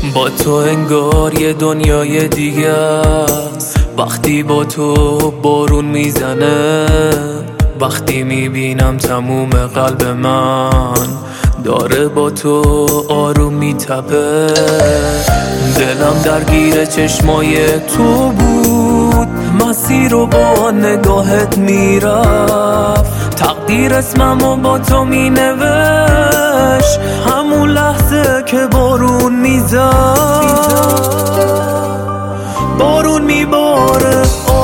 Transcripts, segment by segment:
با تو انگار یه دنیای دیگه است. وقتی با تو بارون میزنه، وقتی میبینم تموم قلب من داره با تو آروم میتپه. دلم درگیر چشمای تو بود، مسیر رو با نگاهت میرفت. تقدیر اسممو با تو مینوشت همون لحظه که بارون میزد. بارون میباره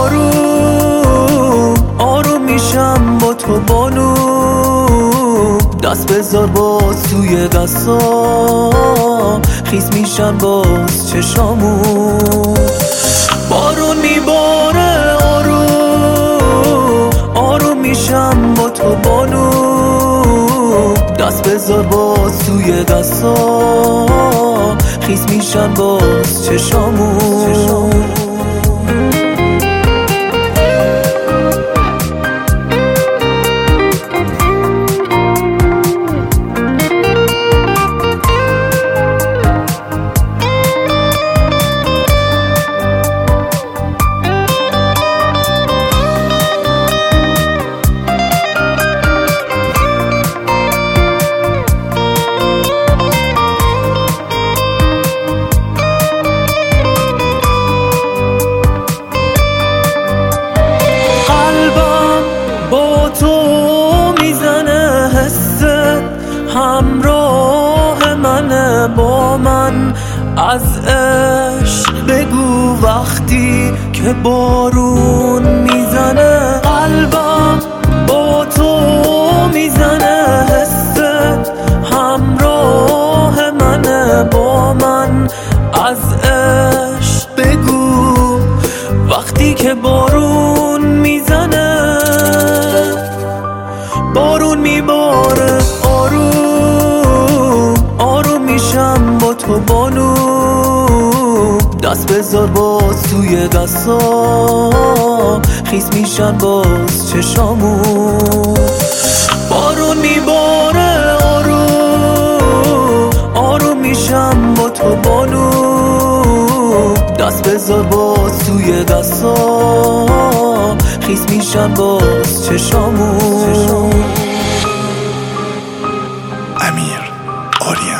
آروم آروم میشم با تو بانو. دست بذار باز توی دستام، خیس میشن باز چشامون. بارون میباره آروم آروم میشم با تو بانو. دست بذار باز توی دستام، خیس میشن باز چشامون. با تو میزنه حست همراه منه با من. از عشق بگو وقتی که بارون میزنه. قلبم با تو میزنه حست همراه منه با من. از عشق بگو وقتی که بارون میزنه. بارون میباره آروم آروم میشم با تو بانو. دست بذار باز توی دستام، خیس میشن باز چشامون. بارون میباره آروم آروم میشم با تو بانو. دست بذار باز توی دستام، خیس میشن باز چشامون. امیر آرین.